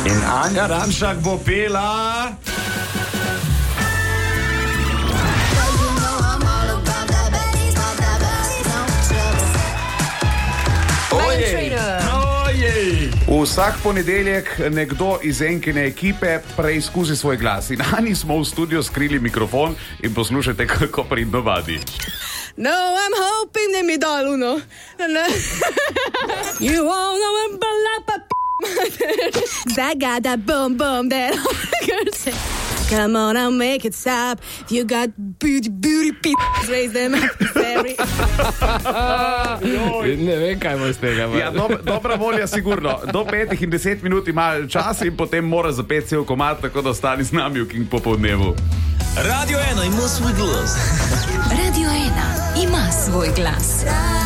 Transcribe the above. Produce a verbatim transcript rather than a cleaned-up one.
In Anja Ramšak bo pela... Vsak ponedeljek nekdo iz enkine ekipe preizkusi svoj glas. In Ani smo v studiu skrili mikrofon in poslušajte, kako pridno vadi. No, I'm hoping da mi dol, uno. You all know I'm balapa Zagada boom boom that come on, I'll make it stop. If you got beauty, beauty people, raise them up. Ne vem, kaj bo z tega. Ja, do, dobra volja, sigurno. Do petih in deset minut ima čas in potem mora zapeti cel komad, tako da ostani z nami v King Popoldnevu. Radio ena ima svoj glas. Radio ena ima svoj glas.